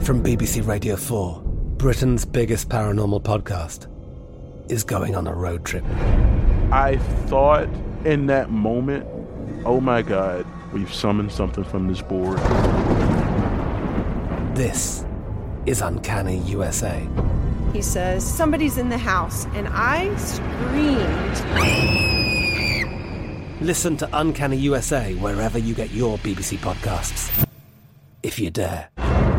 From BBC Radio 4, Britain's biggest paranormal podcast is going on a road trip. I thought in that moment, oh my God, we've summoned something from this board. This is Uncanny USA. He says, somebody's in the house, and I screamed. Listen to Uncanny USA wherever you get your BBC podcasts, if you dare.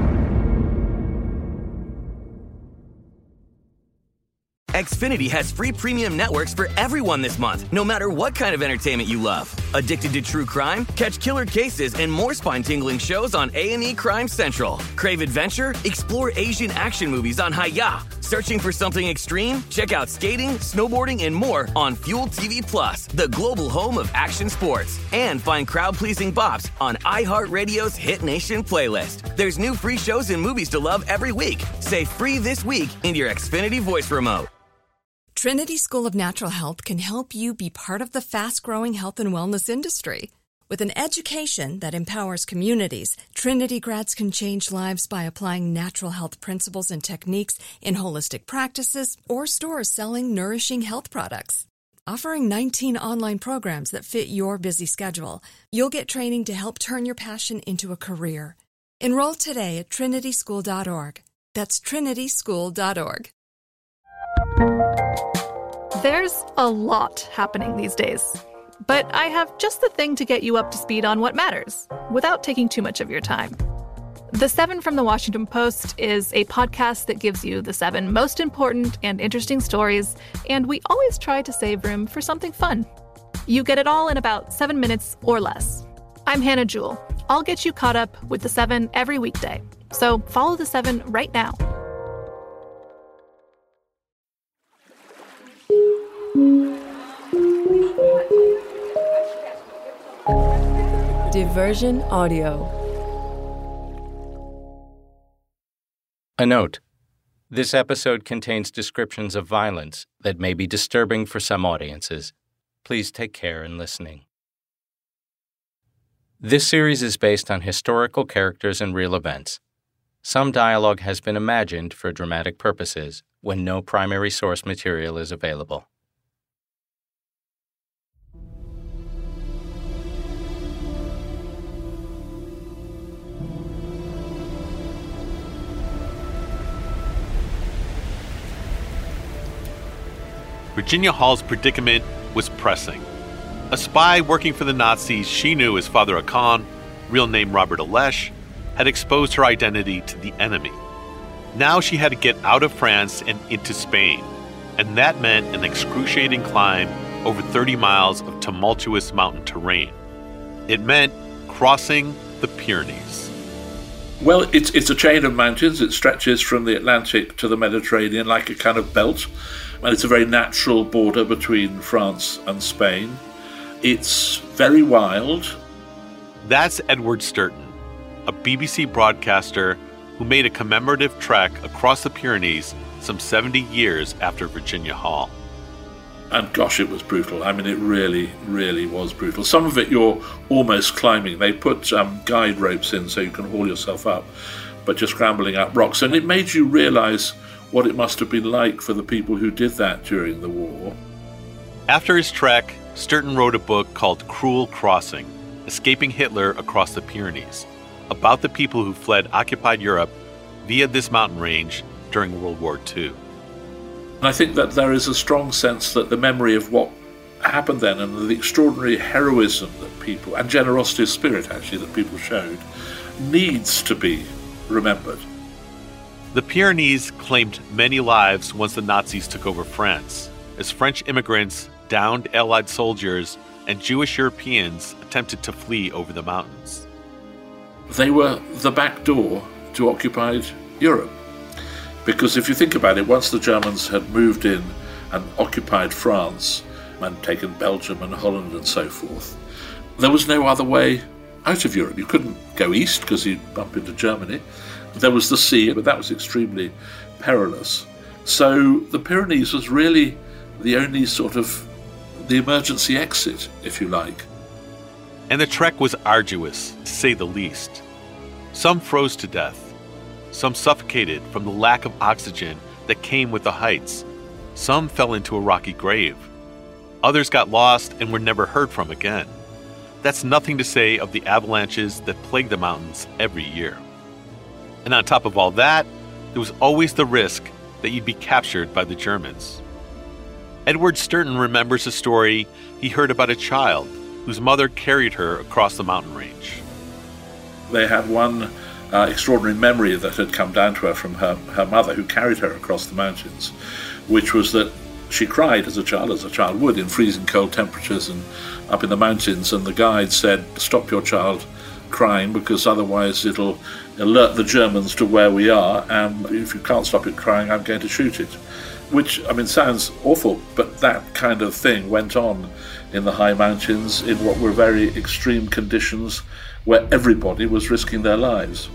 Xfinity has free premium networks for everyone this month, no matter what kind of entertainment you love. Addicted to true crime? Catch killer cases and more spine-tingling shows on A&E Crime Central. Crave adventure? Explore Asian action movies on Hi-YAH. Searching for something extreme? Check out skating, snowboarding, and more on Fuel TV Plus, the global home of action sports. And find crowd-pleasing bops on iHeartRadio's Hit Nation playlist. There's new free shows and movies to love every week. Say free this week in your Xfinity voice remote. Trinity School of Natural Health can help you be part of the fast-growing health and wellness industry. With an education that empowers communities, Trinity grads can change lives by applying natural health principles and techniques in holistic practices or stores selling nourishing health products. Offering 19 online programs that fit your busy schedule, you'll get training to help turn your passion into a career. Enroll today at trinityschool.org. That's trinityschool.org. There's a lot happening these days, but I have just the thing to get you up to speed on what matters without taking too much of your time. The 7 from the Washington Post is a podcast that gives you the 7 most important and interesting stories, and we always try to save room for something fun. You get it all in about 7 minutes or less. I'm Hannah Jewell. I'll get you caught up with the 7 every weekday, so follow the 7 right now. Diversion Audio. A note. This episode contains descriptions of violence that may be disturbing for some audiences. Please take care in listening. This series is based on historical characters and real events. Some dialogue has been imagined for dramatic purposes when no primary source material is available. Virginia Hall's predicament was pressing. A spy working for the Nazis she knew as Father Akan, real name Robert Alesh, had exposed her identity to the enemy. Now she had to get out of France and into Spain, and that meant an excruciating climb over 30 miles of tumultuous mountain terrain. It meant crossing the Pyrenees. Well, it's a chain of mountains. It stretches from the Atlantic to the Mediterranean like a kind of belt. And it's a very natural border between France and Spain. It's very wild. That's Edward Sturton, a BBC broadcaster who made a commemorative trek across the Pyrenees some 70 years after Virginia Hall. And gosh, it was brutal. I mean, it really, really was brutal. Some of it you're almost climbing. They put guide ropes in so you can haul yourself up, but just scrambling up rocks. And it made you realise what it must have been like for the people who did that during the war. After his trek, Sturton wrote a book called Cruel Crossing, Escaping Hitler Across the Pyrenees, about the people who fled occupied Europe via this mountain range during World War II. And I think that there is a strong sense that the memory of what happened then and the extraordinary heroism that people, and generosity of spirit actually, that people showed, needs to be remembered. The Pyrenees claimed many lives once the Nazis took over France, as French immigrants downed Allied soldiers and Jewish Europeans attempted to flee over the mountains. They were the back door to occupied Europe. Because if you think about it, once the Germans had moved in and occupied France and taken Belgium and Holland and so forth, there was no other way out of Europe. You couldn't go east because you'd bump into Germany. There was the sea, but that was extremely perilous. So the Pyrenees was really the only sort of the emergency exit, if you like. And the trek was arduous, to say the least. Some froze to death. Some suffocated from the lack of oxygen that came with the heights. Some fell into a rocky grave. Others got lost and were never heard from again. That's nothing to say of the avalanches that plague the mountains every year. And on top of all that, there was always the risk that you'd be captured by the Germans. Edward Sturton remembers a story he heard about a child whose mother carried her across the mountain range. They had one extraordinary memory that had come down to her from her mother, who carried her across the mountains, which was that she cried as a child would, in freezing cold temperatures and up in the mountains, and the guide said, "Stop your child crying, because otherwise it'll alert the Germans to where we are, and if you can't stop it crying, I'm going to shoot it." Which, I mean, sounds awful, but that kind of thing went on in the high mountains in what were very extreme conditions where everybody was risking their lives.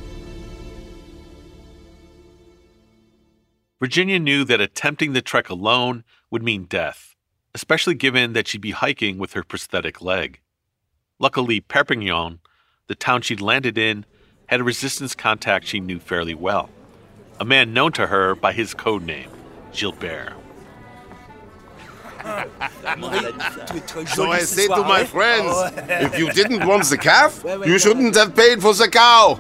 Virginia knew that attempting the trek alone would mean death, especially given that she'd be hiking with her prosthetic leg. Luckily, Perpignan, the town she'd landed in, had a resistance contact she knew fairly well, a man known to her by his code name, Gilbert. So I say to my friends, if you didn't want the calf, you shouldn't have paid for the cow.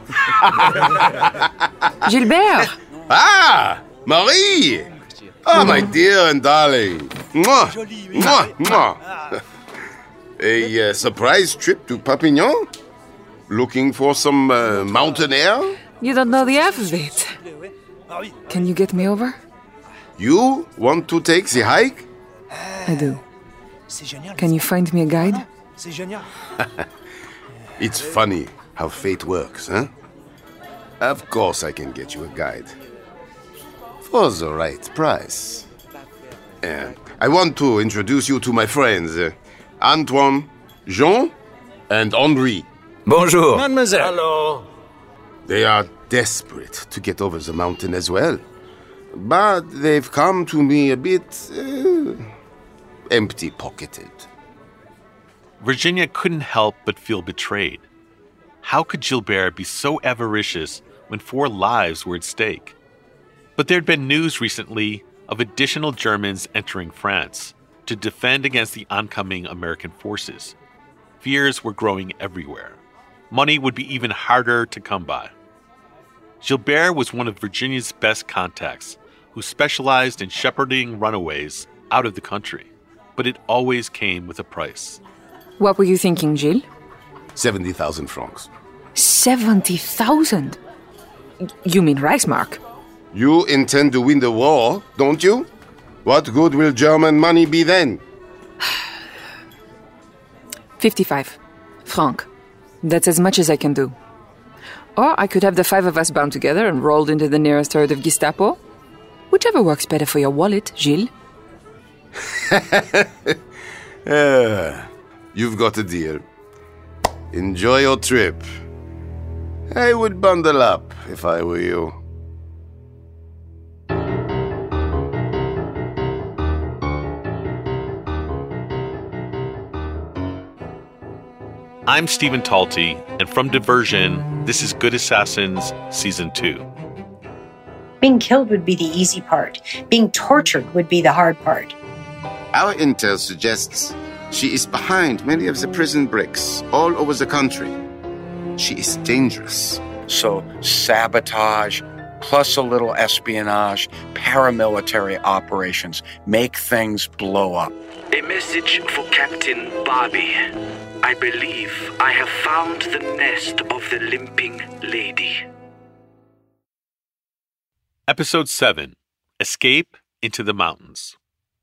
Gilbert! Ah, Marie! Oh, my dear and darling. Mwah, mwah, mwah. A surprise trip to Perpignan? Looking for some mountain air? You don't know the half of it. Can you get me over? You want to take the hike? I do. Can you find me a guide? It's funny how fate works, huh? Of course I can get you a guide. For the right price. I want to introduce you to my friends, Antoine, Jean, and Henri. Bonjour. Mademoiselle. Hello. They are desperate to get over the mountain as well. But they've come to me a bit empty-pocketed. Virginia couldn't help but feel betrayed. How could Gilbert be so avaricious when 4 lives were at stake? But there'd been news recently of additional Germans entering France to defend against the oncoming American forces. Fears were growing everywhere. Money would be even harder to come by. Gilbert was one of Virginia's best contacts, who specialized in shepherding runaways out of the country. But it always came with a price. What were you thinking, Gilles? 70,000 francs. 70,000? You mean Reichsmark? You intend to win the war, don't you? What good will German money be then? 55 francs. That's as much as I can do. Or I could have the 5 of us bound together and rolled into the nearest herd of Gestapo. Whichever works better for your wallet, Gilles. You've got a deal. Enjoy your trip. I would bundle up if I were you. I'm Stephen Talty, and from Diversion, this is Good Assassins Season 2. Being killed would be the easy part. Being tortured would be the hard part. Our intel suggests she is behind many of the prison breaks all over the country. She is dangerous. So sabotage, plus a little espionage, paramilitary operations, make things blow up. A message for Captain Barbie. I believe I have found the nest of the limping lady. Episode 7. Escape into the Mountains.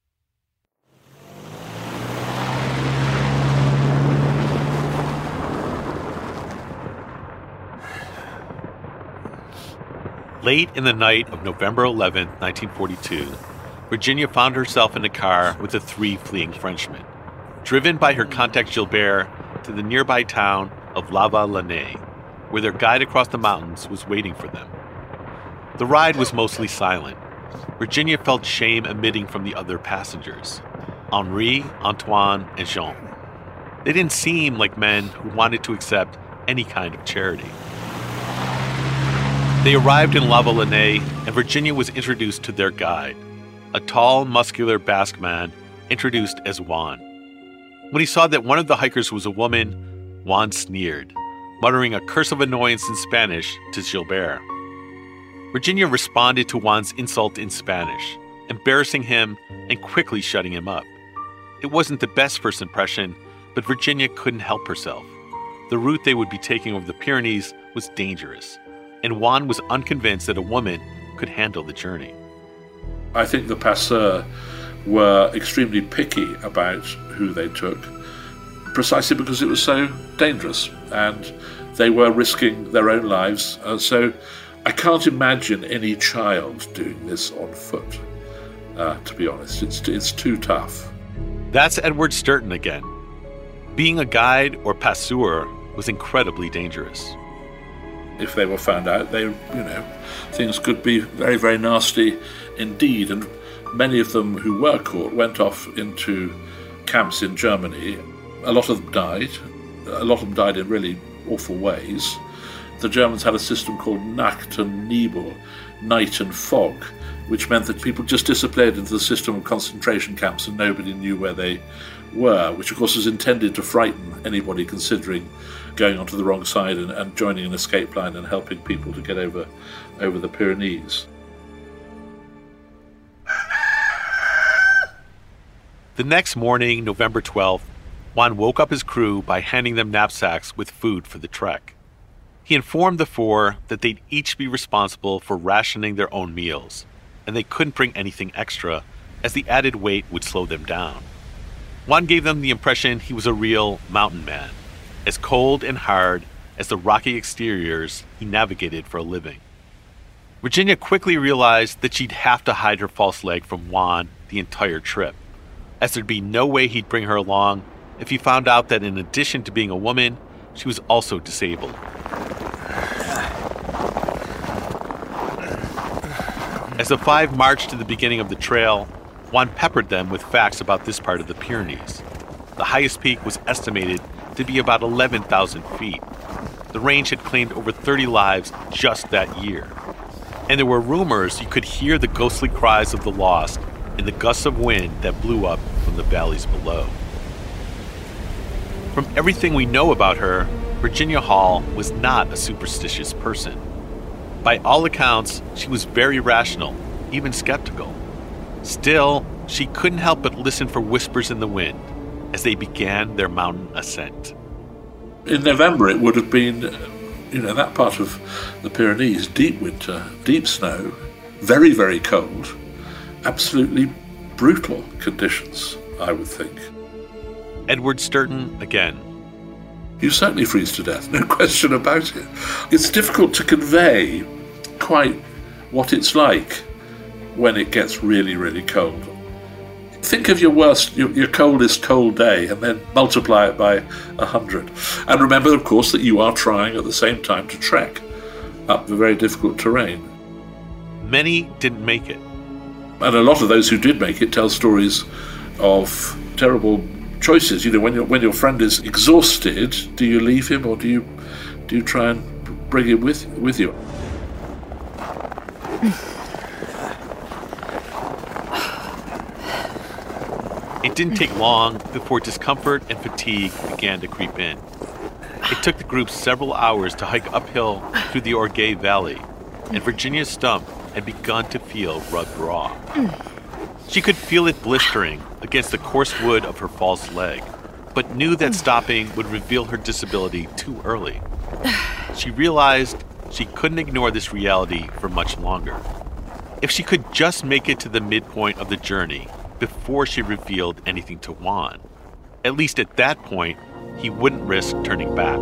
Late in the night of November 11, 1942, Virginia found herself in a car with the 3 fleeing Frenchmen, driven by her contact Gilbert to the nearby town of Lavalanet, where their guide across the mountains was waiting for them. The ride was mostly silent. Virginia felt shame emitting from the other passengers, Henri, Antoine, and Jean. They didn't seem like men who wanted to accept any kind of charity. They arrived in Lavelanet, and Virginia was introduced to their guide, a tall, muscular Basque man introduced as Juan. When he saw that one of the hikers was a woman, Juan sneered, muttering a curse of annoyance in Spanish to Gilbert. Virginia responded to Juan's insult in Spanish, embarrassing him and quickly shutting him up. It wasn't the best first impression, but Virginia couldn't help herself. The route they would be taking over the Pyrenees was dangerous, and Juan was unconvinced that a woman could handle the journey. I think the passeurs were extremely picky about who they took, precisely because it was so dangerous, and they were risking their own lives. So I can't imagine any child doing this on foot, to be honest. It's too tough. That's Edward Sturton again. Being a guide or passeur was incredibly dangerous. If they were found out, things could be very, very nasty indeed. And many of them who were caught went off into camps in Germany. A lot of them died. A lot of them died in really awful ways. The Germans had a system called Nacht und Nebel, night and fog, which meant that people just disappeared into the system of concentration camps and nobody knew where they were, which of course was intended to frighten anybody considering going onto the wrong side and joining an escape line and helping people to get over the Pyrenees. The next morning, November 12th, Juan woke up his crew by handing them knapsacks with food for the trek. He informed the four that they'd each be responsible for rationing their own meals, and they couldn't bring anything extra, as the added weight would slow them down. Juan gave them the impression he was a real mountain man, as cold and hard as the rocky exteriors he navigated for a living. Virginia quickly realized that she'd have to hide her false leg from Juan the entire trip, as there'd be no way he'd bring her along if he found out that in addition to being a woman, she was also disabled. As the five marched to the beginning of the trail, Juan peppered them with facts about this part of the Pyrenees. The highest peak was estimated to be about 11,000 feet. The range had claimed over 30 lives just that year. And there were rumors you could hear the ghostly cries of the lost in the gusts of wind that blew up from the valleys below. From everything we know about her, Virginia Hall was not a superstitious person. By all accounts, she was very rational, even skeptical. Still, she couldn't help but listen for whispers in the wind as they began their mountain ascent. In November, it would have been, that part of the Pyrenees, deep winter, deep snow, very, very cold, absolutely brutal conditions, I would think. Edward Sturton again. You certainly freeze to death, no question about it. It's difficult to convey quite what it's like when it gets really, really cold. Think of your coldest cold day and then multiply it by 100. And remember, of course, that you are trying at the same time to trek up the very difficult terrain. Many didn't make it. And a lot of those who did make it tell stories of terrible choices. When your friend is exhausted, do you leave him or do you try and bring him with you? It didn't take long before discomfort and fatigue began to creep in. It took the group several hours to hike uphill through the Orgueil Valley, and Virginia's stump had begun to feel rubbed raw. She could feel it blistering against the coarse wood of her false leg, but knew that stopping would reveal her disability too early. She realized she couldn't ignore this reality for much longer. If she could just make it to the midpoint of the journey before she revealed anything to Juan, at least at that point, he wouldn't risk turning back.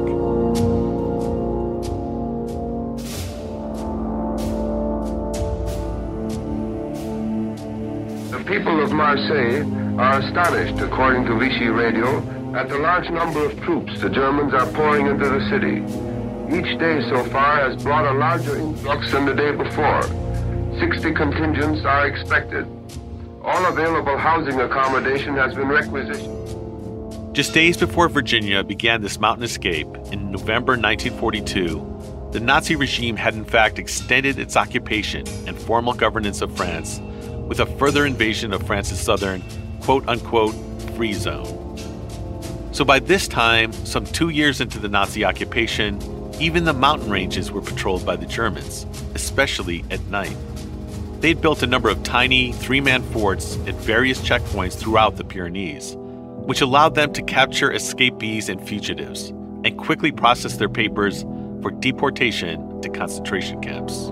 The people of Marseille are astonished, according to Vichy Radio, at the large number of troops the Germans are pouring into the city. Each day so far has brought a larger influx than the day before. 60 contingents are expected. All available housing accommodation has been requisitioned. Just days before Virginia began this mountain escape in November 1942, the Nazi regime had in fact extended its occupation and formal governance of France with a further invasion of France's southern, quote-unquote, free zone. So by this time, some 2 years into the Nazi occupation, even the mountain ranges were patrolled by the Germans, especially at night. They'd built a number of tiny, three-man forts at various checkpoints throughout the Pyrenees, which allowed them to capture escapees and fugitives and quickly process their papers for deportation to concentration camps.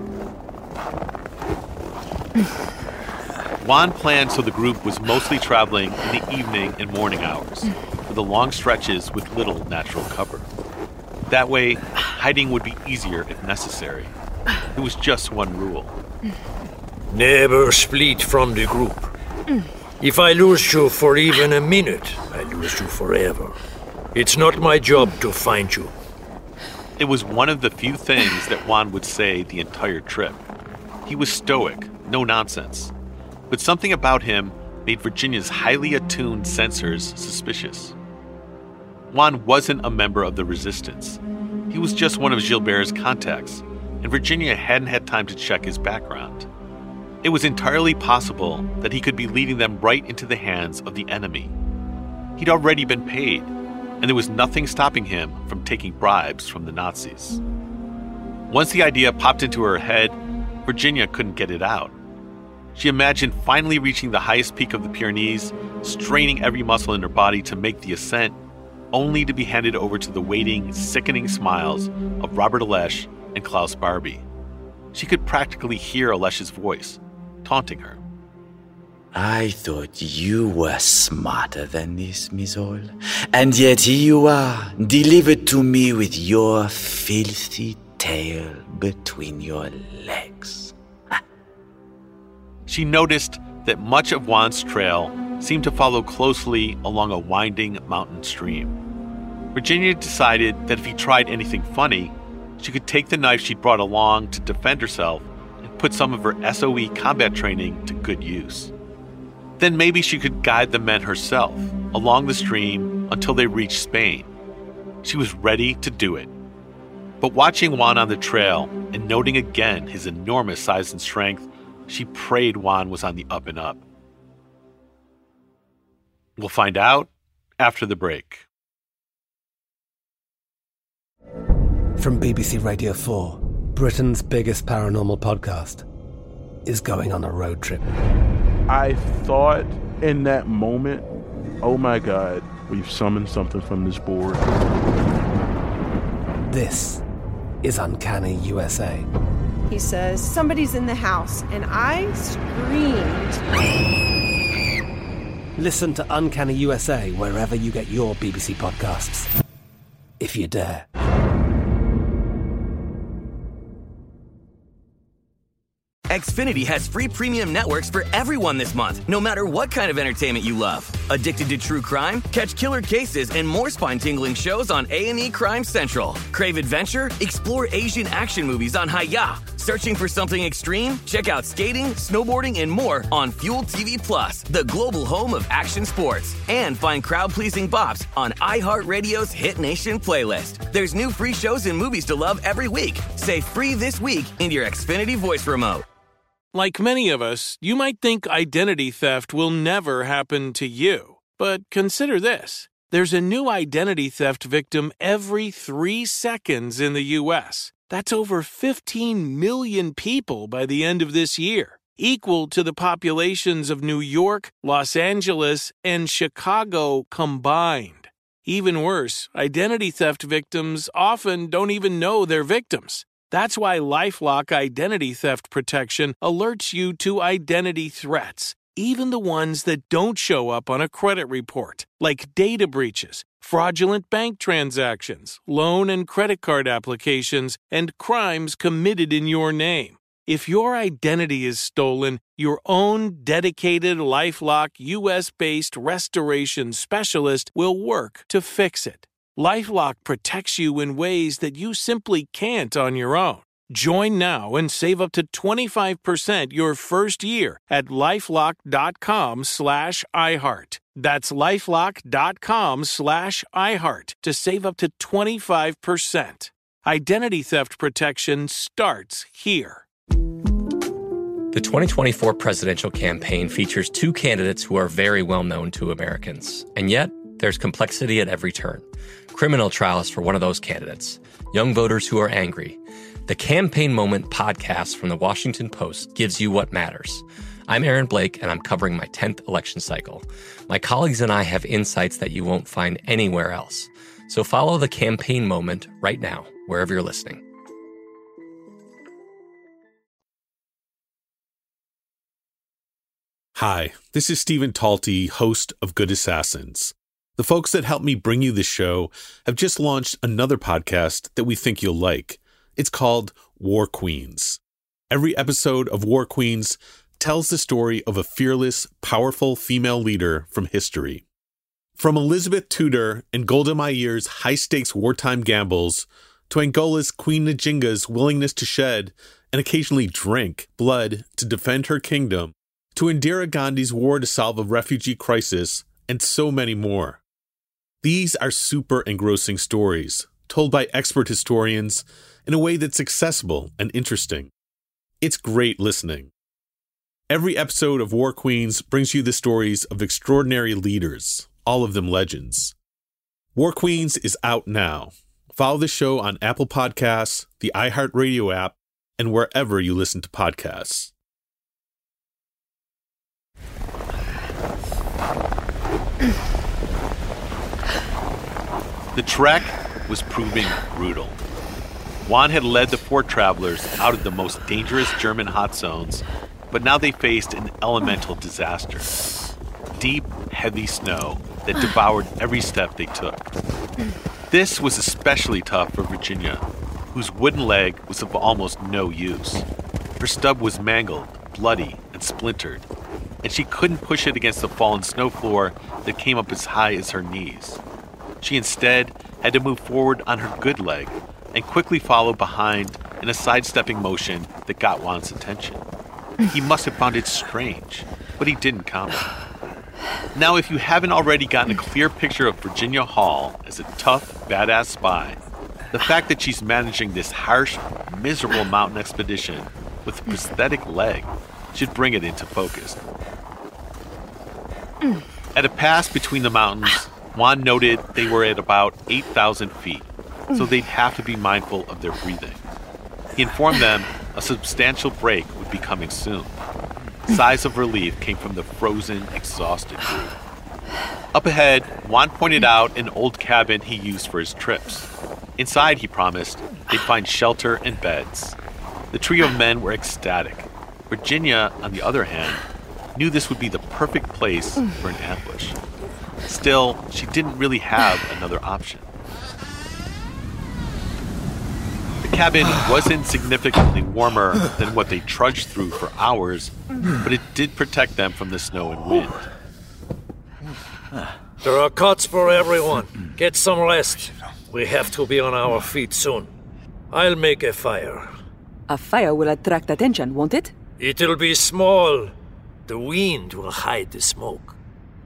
Juan planned so the group was mostly traveling in the evening and morning hours, for the long stretches with little natural cover. That way, hiding would be easier if necessary. It was just one rule. Never split from the group. If I lose you for even a minute, I lose you forever. It's not my job to find you. It was one of the few things that Juan would say the entire trip. He was stoic, no nonsense. But something about him made Virginia's highly attuned sensors suspicious. Juan wasn't a member of the resistance. He was just one of Gilbert's contacts, and Virginia hadn't had time to check his background. It was entirely possible that he could be leading them right into the hands of the enemy. He'd already been paid, and there was nothing stopping him from taking bribes from the Nazis. Once the idea popped into her head, Virginia couldn't get it out. She imagined finally reaching the highest peak of the Pyrenees, straining every muscle in her body to make the ascent, only to be handed over to the waiting, sickening smiles of Robert Alesch and Klaus Barbie. She could practically hear Alesch's voice, taunting her. I thought you were smarter than this, Misol. And yet here you are, delivered to me with your filthy tail between your legs. She noticed that much of Juan's trail seemed to follow closely along a winding mountain stream. Virginia decided that if he tried anything funny, she could take the knife she'd brought along to defend herself and put some of her SOE combat training to good use. Then maybe she could guide the men herself along the stream until they reached Spain. She was ready to do it. But watching Juan on the trail and noting again his enormous size and strength, she prayed Juan was on the up and up. We'll find out after the break. From BBC Radio 4, Britain's biggest paranormal podcast is going on a road trip. I thought in that moment, oh my God, we've summoned something from this board. This is Uncanny USA. He says, somebody's in the house, and I screamed. Listen to Uncanny USA wherever you get your BBC podcasts, if you dare. Xfinity has free premium networks for everyone this month, no matter what kind of entertainment you love. Addicted to true crime? Catch killer cases and more spine-tingling shows on A&E Crime Central. Crave adventure? Explore Asian action movies on Hi-YAH. Searching for something extreme? Check out skating, snowboarding, and more on Fuel TV Plus, the global home of action sports. And find crowd-pleasing bops on iHeartRadio's Hit Nation playlist. There's new free shows and movies to love every week. Say free this week in your Xfinity voice remote. Like many of us, you might think identity theft will never happen to you. But consider this. There's a new identity theft victim every 3 seconds in the U.S. That's over 15 million people by the end of this year, equal to the populations of New York, Los Angeles, and Chicago combined. Even worse, identity theft victims often don't even know they're victims. That's why LifeLock Identity Theft Protection alerts you to identity threats, even the ones that don't show up on a credit report, like data breaches, fraudulent bank transactions, loan and credit card applications, and crimes committed in your name. If your identity is stolen, your own dedicated LifeLock US-based restoration specialist will work to fix it. LifeLock protects you in ways that you simply can't on your own. Join now and save up to 25% your first year at LifeLock.com/iHeart. That's LifeLock.com/iHeart to save up to 25%. Identity theft protection starts here. The 2024 presidential campaign features two candidates who are very well known to Americans. And yet, there's complexity at every turn. Criminal trials for one of those candidates. Young voters who are angry. The Campaign Moment podcast from the Washington Post gives you what matters. I'm Aaron Blake, and I'm covering my 10th election cycle. My colleagues and I have insights that you won't find anywhere else. So follow The Campaign Moment right now, wherever you're listening. Hi, this is Stephen Talty, host of Good Assassins. The folks that helped me bring you this show have just launched another podcast that we think you'll like. It's called War Queens. Every episode of War Queens tells the story of a fearless, powerful female leader from history. From Elizabeth Tudor and Golda Meir's high-stakes wartime gambles to Angola's Queen Njinga's willingness to shed and occasionally drink blood to defend her kingdom, to Indira Gandhi's war to solve a refugee crisis, and so many more. These are super engrossing stories, told by expert historians in a way that's accessible and interesting. It's great listening. Every episode of War Queens brings you the stories of extraordinary leaders, all of them legends. War Queens is out now. Follow the show on Apple Podcasts, the iHeartRadio app, and wherever you listen to podcasts. The trek was proving brutal. Juan had led the four travelers out of the most dangerous German hot zones, but now they faced an elemental disaster. Deep, heavy snow that devoured every step they took. This was especially tough for Virginia, whose wooden leg was of almost no use. Her stub was mangled, bloody, and splintered, and she couldn't push it against the fallen snow floor that came up as high as her knees. She instead had to move forward on her good leg and quickly follow behind in a sidestepping motion that got Juan's attention. He must have found it strange, but he didn't comment. Now, if you haven't already gotten a clear picture of Virginia Hall as a tough, badass spy, the fact that she's managing this harsh, miserable mountain expedition with a prosthetic leg should bring it into focus. At a pass between the mountains, Juan noted they were at about 8,000 feet, so they'd have to be mindful of their breathing. He informed them a substantial break would be coming soon. Sighs of relief came from the frozen, exhausted group. Up ahead, Juan pointed out an old cabin he used for his trips. Inside, he promised, they'd find shelter and beds. The trio of men were ecstatic. Virginia, on the other hand, knew this would be the perfect place for an ambush. Still, she didn't really have another option. The cabin wasn't significantly warmer than what they trudged through for hours, but it did protect them from the snow and wind. There are cots for everyone. Get some rest. We have to be on our feet soon. I'll make a fire. A fire will attract attention, won't it? It'll be small. The wind will hide the smoke.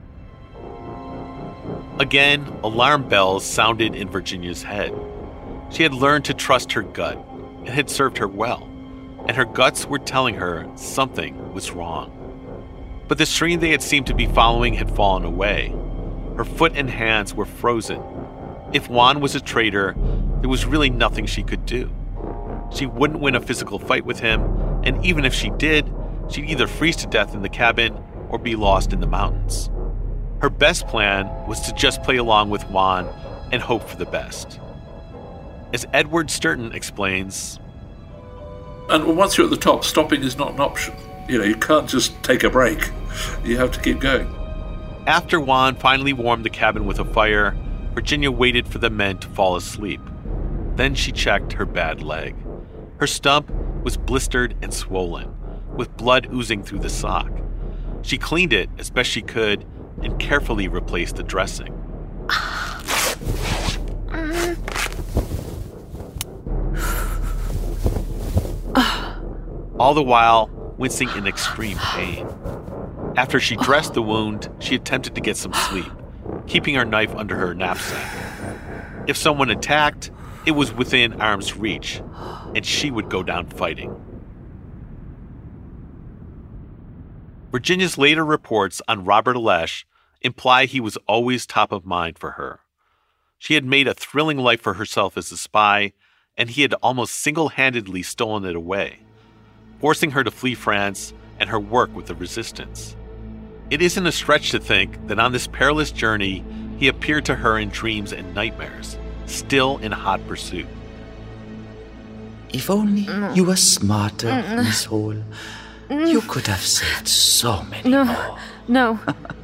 Again, alarm bells sounded in Virginia's head. She had learned to trust her gut. It had served her well, and her guts were telling her something was wrong. But the stream they had seemed to be following had fallen away. Her foot and hands were frozen. If Juan was a traitor, there was really nothing she could do. She wouldn't win a physical fight with him, and even if she did, she'd either freeze to death in the cabin or be lost in the mountains. Her best plan was to just play along with Juan and hope for the best. As Edward Sturton explains, and once you're at the top, stopping is not an option. You can't just take a break. You have to keep going. After Juan finally warmed the cabin with a fire, Virginia waited for the men to fall asleep. Then she checked her bad leg. Her stump was blistered and swollen, with blood oozing through the sock. She cleaned it as best she could and carefully replaced the dressing. All the while, wincing in extreme pain. After she dressed the wound, she attempted to get some sleep, keeping her knife under her knapsack. If someone attacked, it was within arm's reach, and she would go down fighting. Virginia's later reports on Robert Alesh imply he was always top of mind for her. She had made a thrilling life for herself as a spy, and he had almost single-handedly stolen it away, forcing her to flee France and her work with the resistance. It isn't a stretch to think that on this perilous journey, he appeared to her in dreams and nightmares, still in hot pursuit. If only you were smarter, Miss Hall, you could have saved so many more. No.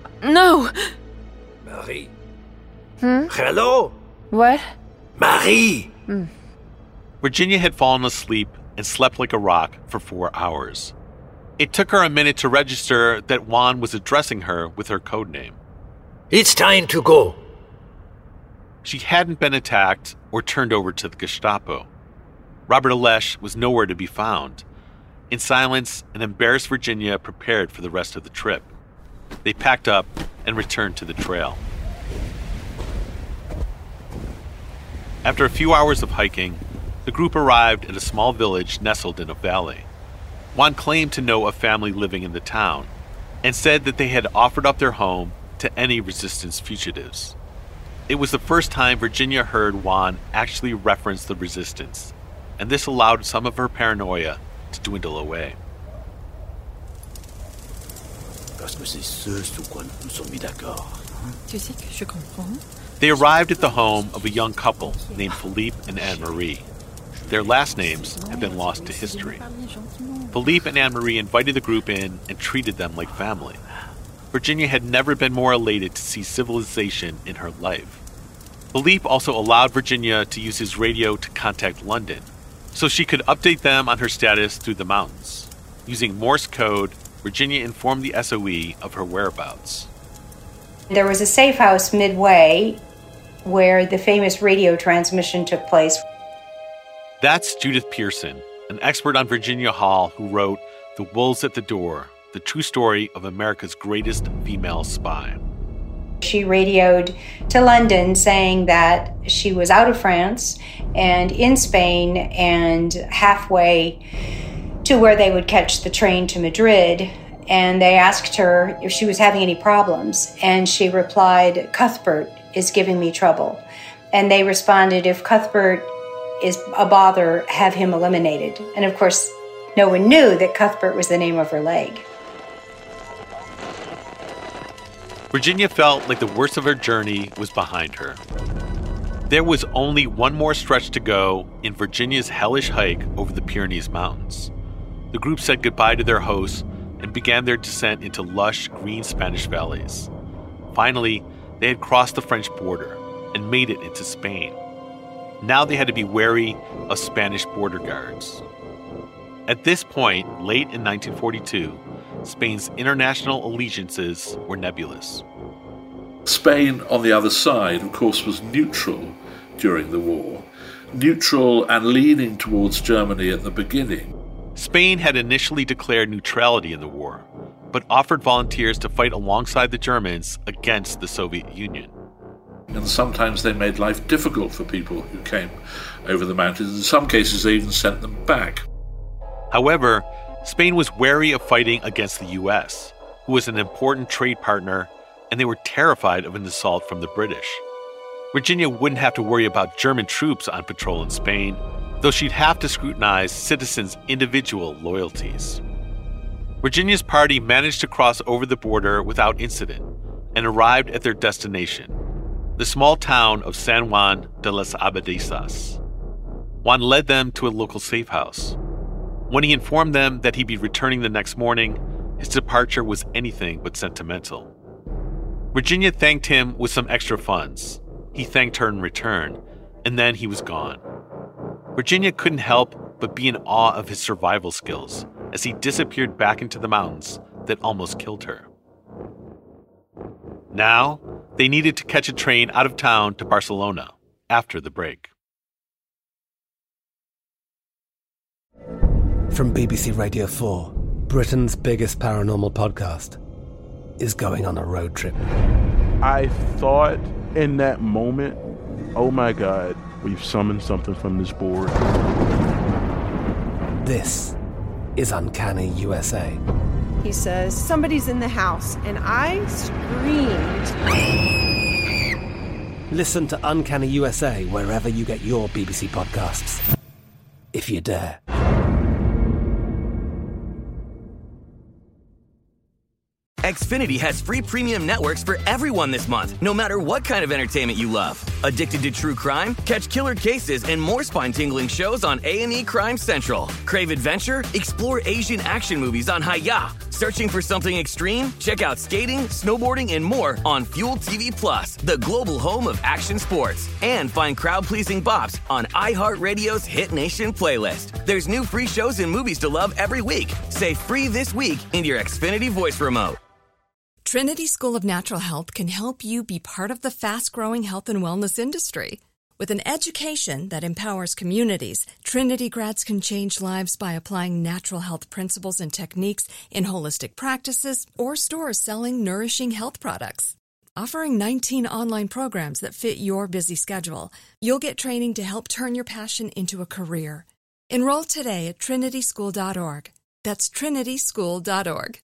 Marie? Hello? What? Marie! Virginia had fallen asleep and slept like a rock for 4 hours. It took her a minute to register that Juan was addressing her with her code name. It's time to go. She hadn't been attacked or turned over to the Gestapo. Robert Alesh was nowhere to be found. In silence, an embarrassed Virginia prepared for the rest of the trip. They packed up and returned to the trail. After a few hours of hiking, the group arrived at a small village nestled in a valley. Juan claimed to know a family living in the town and said that they had offered up their home to any resistance fugitives. It was the first time Virginia heard Juan actually reference the resistance, and this allowed some of her paranoia to dwindle away. They arrived at the home of a young couple named Philippe and Anne-Marie. Their last names have been lost to history. Philippe and Anne-Marie invited the group in and treated them like family. Virginia had never been more elated to see civilization in her life. Philippe also allowed Virginia to use his radio to contact London, so she could update them on her status through the mountains. Using Morse code, Virginia informed the SOE of her whereabouts. There was a safe house midway where the famous radio transmission took place. That's Judith Pearson, an expert on Virginia Hall who wrote The Wolves at the Door, the true story of America's greatest female spy. She radioed to London saying that she was out of France and in Spain and halfway to where they would catch the train to Madrid. And they asked her if she was having any problems. And she replied, "Cuthbert is giving me trouble." And they responded, "If Cuthbert is a bother, have him eliminated." And of course, no one knew that Cuthbert was the name of her leg. Virginia felt like the worst of her journey was behind her. There was only one more stretch to go in Virginia's hellish hike over the Pyrenees Mountains. The group said goodbye to their hosts and began their descent into lush green Spanish valleys. Finally, they had crossed the French border and made it into Spain. Now they had to be wary of Spanish border guards. At this point, late in 1942, Spain's international allegiances were nebulous. Spain, on the other side, of course, was neutral during the war. Neutral and leaning towards Germany at the beginning. Spain had initially declared neutrality in the war, but offered volunteers to fight alongside the Germans against the Soviet Union. And sometimes they made life difficult for people who came over the mountains. In some cases, they even sent them back. However, Spain was wary of fighting against the U.S., who was an important trade partner, and they were terrified of an assault from the British. Virginia wouldn't have to worry about German troops on patrol in Spain, though she'd have to scrutinize citizens' individual loyalties. Virginia's party managed to cross over the border without incident and arrived at their destination, the small town of San Juan de las Abadesas. Juan led them to a local safe house. When he informed them that he'd be returning the next morning, his departure was anything but sentimental. Virginia thanked him with some extra funds. He thanked her in return, and then he was gone. Virginia couldn't help but be in awe of his survival skills as he disappeared back into the mountains that almost killed her. Now, they needed to catch a train out of town to Barcelona after the break. From BBC Radio 4, Britain's biggest paranormal podcast is going on a road trip. I thought in that moment, oh my God, we've summoned something from this board. This is Uncanny USA. He says, somebody's in the house, and I screamed. Listen to Uncanny USA wherever you get your BBC podcasts, if you dare. Xfinity has free premium networks for everyone this month, no matter what kind of entertainment you love. Addicted to true crime? Catch killer cases and more spine-tingling shows on A&E Crime Central. Crave adventure? Explore Asian action movies on Hi-YAH. Searching for something extreme? Check out skating, snowboarding, and more on Fuel TV Plus, the global home of action sports. And find crowd-pleasing bops on iHeartRadio's Hit Nation playlist. There's new free shows and movies to love every week. Say free this week in your Xfinity voice remote. Trinity School of Natural Health can help you be part of the fast-growing health and wellness industry. With an education that empowers communities, Trinity grads can change lives by applying natural health principles and techniques in holistic practices or stores selling nourishing health products. Offering 19 online programs that fit your busy schedule, you'll get training to help turn your passion into a career. Enroll today at trinityschool.org. That's trinityschool.org.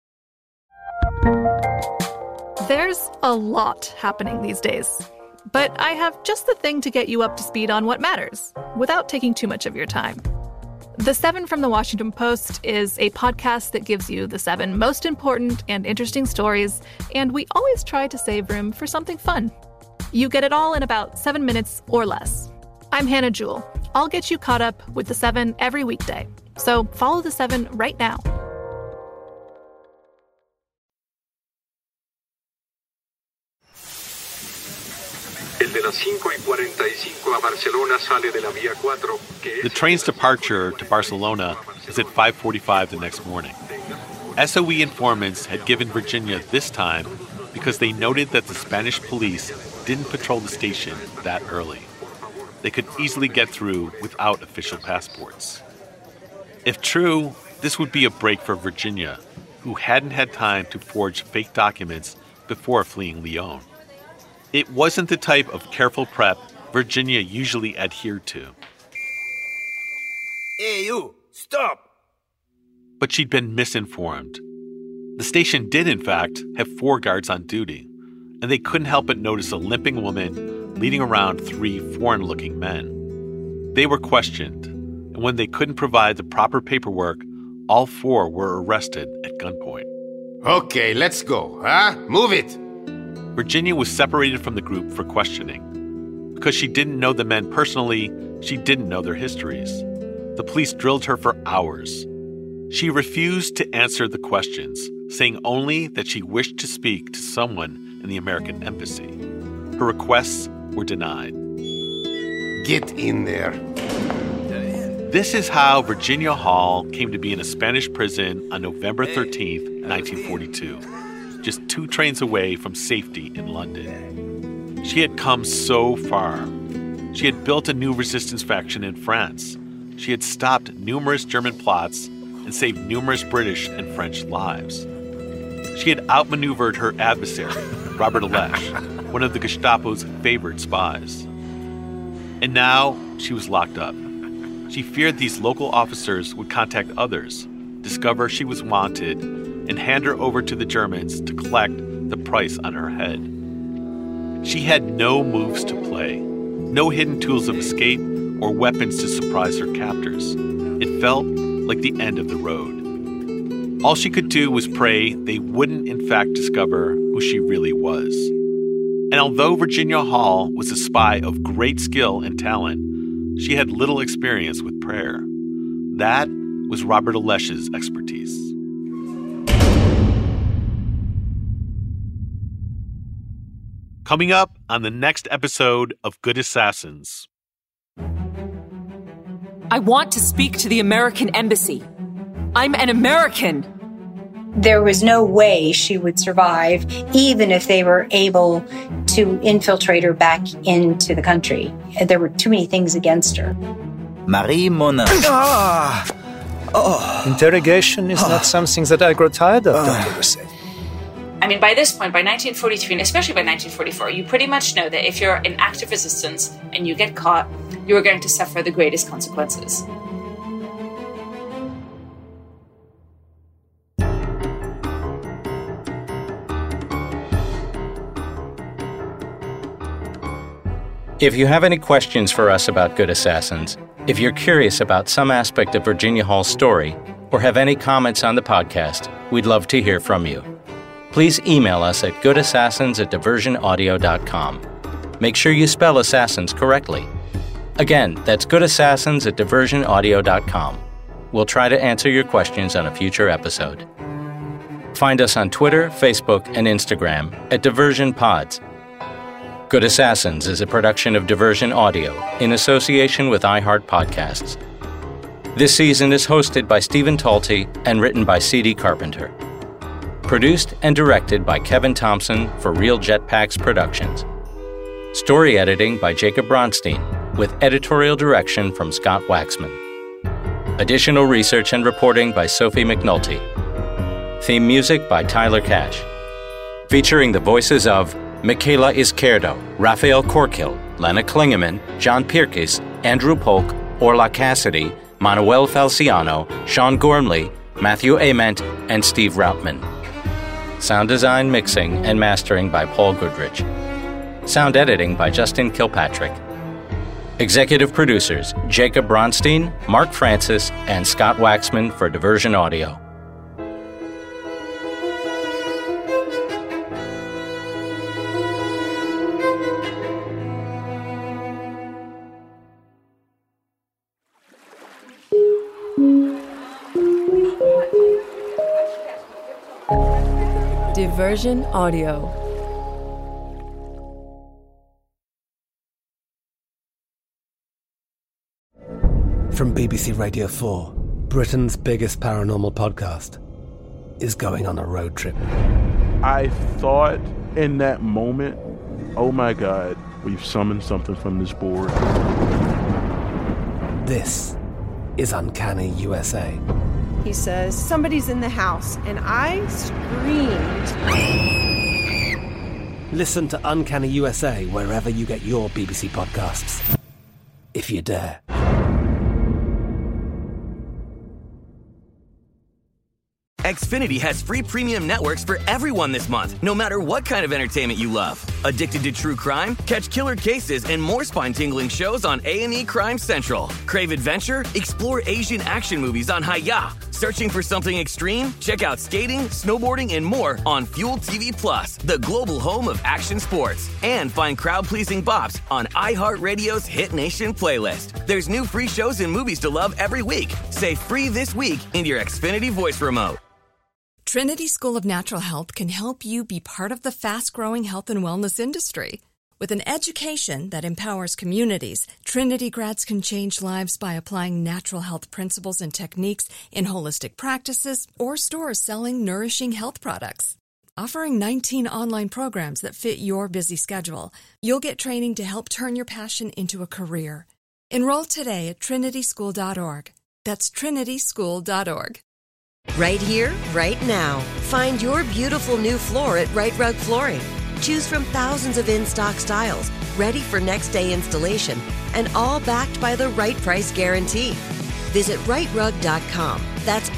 There's a lot happening these days, but I have just the thing to get you up to speed on what matters without taking too much of your time. The 7 from the Washington Post is a podcast that gives you the 7 most important and interesting stories, and we always try to save room for something fun. You get it all in about 7 minutes or less. I'm Hannah Jewell. I'll get you caught up with the 7 every weekday, so follow the 7 right now. The train's departure to Barcelona is at 5:45 the next morning. SOE informants had given Virginia this time because they noted that the Spanish police didn't patrol the station that early. They could easily get through without official passports. If true, this would be a break for Virginia, who hadn't had time to forge fake documents before fleeing Lyon. It wasn't the type of careful prep Virginia usually adhered to. Hey, you! Stop! But she'd been misinformed. The station did, in fact, have 4 guards on duty, and they couldn't help but notice a limping woman leading around 3 foreign-looking men. They were questioned, and when they couldn't provide the proper paperwork, all 4 were arrested at gunpoint. Okay, let's go, huh? Move it! Virginia was separated from the group for questioning. Because she didn't know the men personally, she didn't know their histories. The police drilled her for hours. She refused to answer the questions, saying only that she wished to speak to someone in the American embassy. Her requests were denied. Get in there. This is how Virginia Hall came to be in a Spanish prison on November 13th, 1942. Just 2 trains away from safety in London. She had come so far. She had built a new resistance faction in France. She had stopped numerous German plots and saved numerous British and French lives. She had outmaneuvered her adversary, Robert Alesh, one of the Gestapo's favorite spies. And now she was locked up. She feared these local officers would contact others, discover she was wanted, and hand her over to the Germans to collect the price on her head. She had no moves to play, no hidden tools of escape or weapons to surprise her captors. It felt like the end of the road. All she could do was pray they wouldn't in fact discover who she really was. And although Virginia Hall was a spy of great skill and talent, she had little experience with prayer. That was Robert Alesh's expertise. Coming up on the next episode of Good Assassins. I want to speak to the American embassy. I'm an American. There was no way she would survive, even if they were able to infiltrate her back into the country. There were too many things against her. Marie Mona. Interrogation is not something that I grow tired of, Dr. Rousset. I mean, by this point, by 1943, and especially by 1944, you pretty much know that if you're in active resistance and you get caught, you are going to suffer the greatest consequences. If you have any questions for us about Good Assassins, if you're curious about some aspect of Virginia Hall's story, or have any comments on the podcast, we'd love to hear from you. Please email us at goodassassins@diversionaudio.com. Make sure you spell assassins correctly. Again, that's goodassassins@diversionaudio.com. We'll try to answer your questions on a future episode. Find us on Twitter, Facebook, and Instagram at Diversion Pods. Good Assassins is a production of Diversion Audio in association with iHeart Podcasts. This season is hosted by Stephen Talty and written by C.D. Carpenter. Produced and directed by Kevin Thompson for Real Jetpacks Productions. Story editing by Jacob Bronstein, with editorial direction from Scott Waxman. Additional research and reporting by Sophie McNulty. Theme music by Tyler Cash. Featuring the voices of Michaela Izquierdo, Raphael Corkill, Lena Klingeman, John Pierkis, Andrew Polk, Orla Cassidy, Manuel Felciano, Sean Gormley, Matthew Ament, and Steve Routman. Sound design, mixing, and mastering by Paul Goodrich. Sound editing by Justin Kilpatrick. Executive producers Jacob Bronstein, Mark Francis, and Scott Waxman for Diversion Audio. Diversion Audio. From BBC Radio 4, Britain's biggest paranormal podcast is going on a road trip. I thought in that moment, oh my God, we've summoned something from this board. This is Uncanny USA. He says, somebody's in the house, and I screamed. Listen to Uncanny USA wherever you get your BBC podcasts, if you dare. Xfinity has free premium networks for everyone this month, no matter what kind of entertainment you love. Addicted to true crime? Catch killer cases and more spine-tingling shows on A&E Crime Central. Crave adventure? Explore Asian action movies on Hi-YAH. Searching for something extreme? Check out skating, snowboarding, and more on Fuel TV Plus, the global home of action sports. And find crowd-pleasing bops on iHeartRadio's Hit Nation playlist. There's new free shows and movies to love every week. Say free this week in your Xfinity voice remote. Trinity School of Natural Health can help you be part of the fast-growing health and wellness industry. With an education that empowers communities, Trinity grads can change lives by applying natural health principles and techniques in holistic practices or stores selling nourishing health products. Offering 19 online programs that fit your busy schedule, you'll get training to help turn your passion into a career. Enroll today at trinityschool.org. That's trinityschool.org. Right here, right now. Find your beautiful new floor at Right Rug Flooring. Choose from thousands of in-stock styles, ready for next day installation, and all backed by the right price guarantee. Visit rightrug.com. That's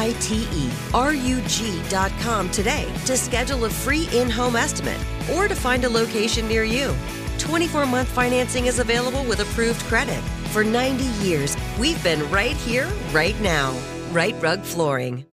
RITERUG.com today to schedule a free in-home estimate or to find a location near you. 24-month financing is available with approved credit. For 90 years, we've been right here, right now. Right Rug Flooring.